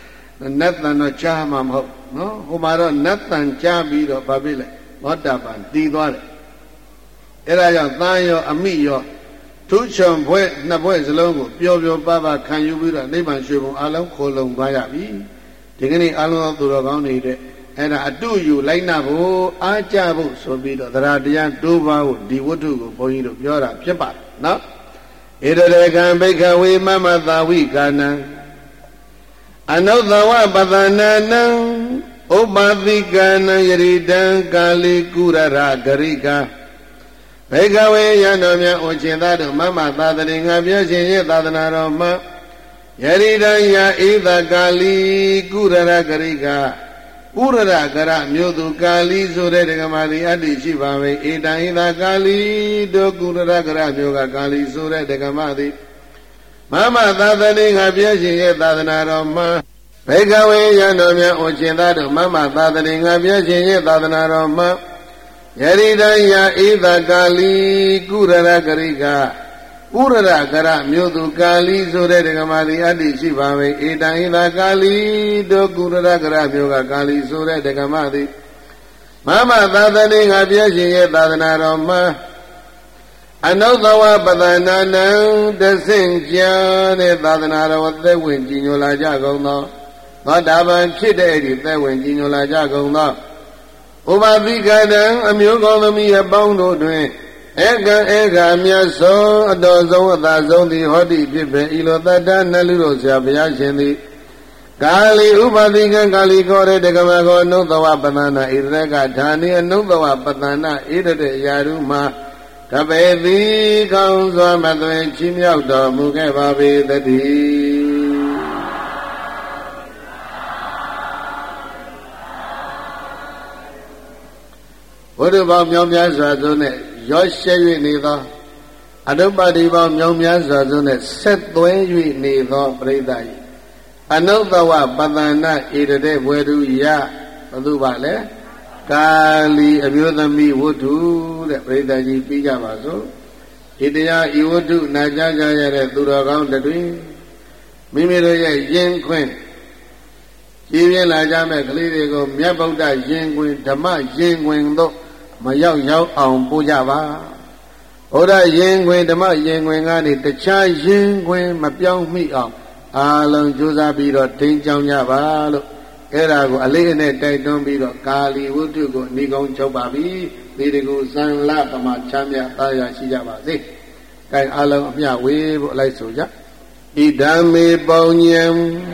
နတ်တန်တော့ကြားမှာမဟုတ်နော်ဟိုမှာတော့နတ်တန်ကြားပြီးတော့ဘာဖြစ်လဲသောတာပန်တည်သွားတယ်အဲ့ဒါကြောင့်သားရောအမိရောထုချွန်ဘွဲ့နှစ်ဘွဲ့စလုံးကိုပျော်ပျော်ပါပါခံယူပြီးတော့နိဗ္ဗာန်ရွှေဘုံအလုံးခိုလုံသွားရပြီဒီကနေ့အလုံးသောသူတော်ကောင်းနေတဲ့အဲ့ဒါအတုယူလိုက်နာဖို့အားကြဖို့ဆိုပြီးတော့သရတရားတိုးပါဖို့ဒီဝတ္ထုကိုဘုန်းကြီးတို့ပြောတာဖြစ်ပါတယ်နော်ဧတရေကံဘိက္ခဝေမမသာဝိကာနံအနုဿဝပသနာနံဥပတိကနံယရိတံကာလိကုရရဂရိကာဘိက္ခဝေယံတော်မြတ်ဩချင်သားတို့မမသာတရင်ငါပြောခြင်းရဲ့သာသနာတော်မှာယရိတံယဣသကာလိကုရရဂရိကာကုရရကရမြို့သူကာလိဆိုတဲ့ဓမ္မသည်အတ္တိရှိပါပဲဧတံဣသကာလိတို့ကုရရကရမြို့ကကာလိဆိုတဲ့ဓမ္မသည်မမသာတရင်ငါပြောခြင်းရဲ့သာသနာတော်မှာဘိက္ခဝေယံတော်မြတ်ဩချင်သားတို့မမသာတရင်ငါပြောခြင်းရဲ့သာသနာတော်မှာယရိတံယဣသကာလိကုရရဂရိကာကုရရကရမြို့သူကာလိဆိုတဲ့ဓမ္မသည်အတ္တိရှိပါပဲဧတံဣသကာလိတို့ကုရရကရမြို့ကကာလိဆိုတဲ့ဓမ္မသည်မမသာသနေငါပြောရှင်ရဲ့သာသနာတော်မှာအနုဿဝပသနာနံတဆင့်ကြာတဲ့သာသနာတော်သက်ဝင်ကြည်ညိုလာကြကုန်သောသောတာပန်ဖြစ်တဲ့ဒီသက်ဝင်ကြည်ညိုလာကြကုန်သောဥပတိကတံအမျိုးကောင်းသမီးအပေါင်းတို့တွင်ဧကံဧကမြတ်ဆုံးအတော်ဆုံးအသာဆုံးသည်ဟောတိဖြစ်ပေဤလိုတတ္တနလူတို့ဆရာဘုရားရှင်သည်ကာလီဥပတိကံကာလီခေါ်တဲ့တက္ကမကောအနုဿဝပသနာဣရကဌာနေအနုဿဝပသနာဣရတဲ့ယာရုမှာတပေတိကောင်းစွာမသွင်ချီးမြှောက်တော်မူခဲ့ပါပေသတည်းဘုရားပေါင်းမြောင်များစွာသောနဲ့ရောရှဲ၍နေသောအတုပ္ပတိပေါင်းမြောင်များစွာသောနဲ့ဆက်သွဲ၍နေသောပရိသတ်၏အနုဿဝပသနာဣရတဲ့ဘွယ်သူရဘသူပါလဲကာလီအမျိုးသမီးဝတ္ထုတဲ့ပရိသတ်ကြီးပြီးကြပါစို့ဤတရားဤဝတ္ထုနာကြားကြရတဲ့သူတော်ကောင်းတွေမိမိတို့ရဲ့ယဉ်ခွင်ကြည်ပြင်းလာကြမဲ့ကလေးတွေကိုမြတ်ဗုဒ္ဓယဉ်ခွင်ဓမ္မယဉ်ခွင်တို့မရောက်ရောက်အောင်ပို့ကြပါဘုရားယဉ်ခွင်ဓမ္မယဉ်ခွင်ကနေတခြားယဉ်ခွင်မပြောင်းမိအောင်အားလုံးကြိုးစားပြီးတော့ထိန်းချောင်းကြပါလို့အဲ့ဒါကိုအလေးအနက်တိုက်တွန်းပြီးတော့ကာလီဝတ္ထုကိုဏီကုံချုပ်ပါပြီဒီတကူဇန်လပမာချမ်းမြတ်သားရရှိကြပါစေ။ကဲအားလုံးအမျှဝေဖို့လိုက်ဆိုကြဣဒံမေပုံညံ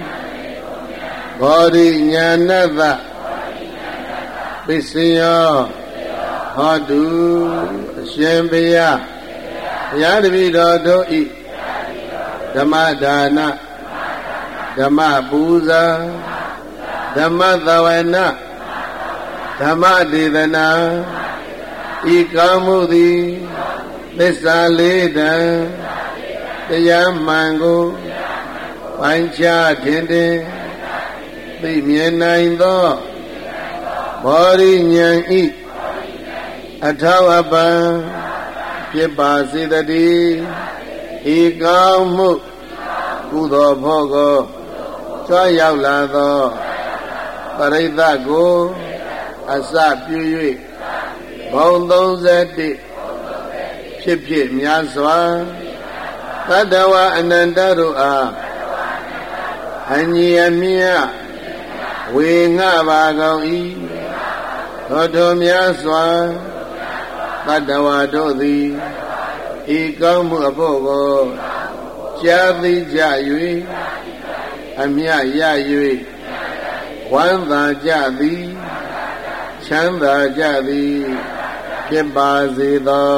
ဘောရိညာဏတပစ္စယောဟောတုအရှင်ဘုရားဘုရားတပည့်တော်တို့ဤဓမ္မဒါနဓမ္မပူဇာဓမ္မသဝနာဓမ္မဒေသနာဤကောင်းမှုသည်သစ္စာလေးတံတရားမှန်ကိုပိုင်းခြားခြင်းတင်သိမြင်နိုင်သောဘောရိညာဤအထောက်အပံ့ဖြစ်ပါစေတည်းဤကောင်းမှုကုသိုလ်ဖို့ကိုကြွရောက်လာသောပရိသတ်ကိုအစပြု၍ဘုံသုံးဆယ်တစ်ဖြစ်ဖြစ်များစွာသတ္တဝါအနန္တတို့အားအညီအမျှဝေငှပါကုန်၏သောတော်များစွာသတ္တဝါတို့သည်ဤကောင်းမှုအဖို့ကိုကြားသိကြ၍အမြတ်ရ၍ဝမ်းသာကြသည်ချမ်းသာကြသည်ဖြစ်ပါစေသော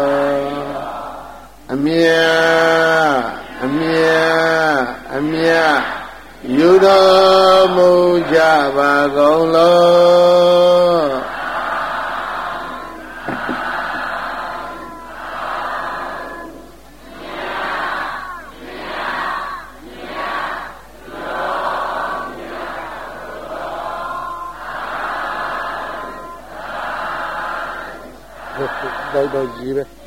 အမြတ်အမြတ်အမြတ်ယူတော်မူကြပါကုန်လောတော့တော့ကြီးပဲ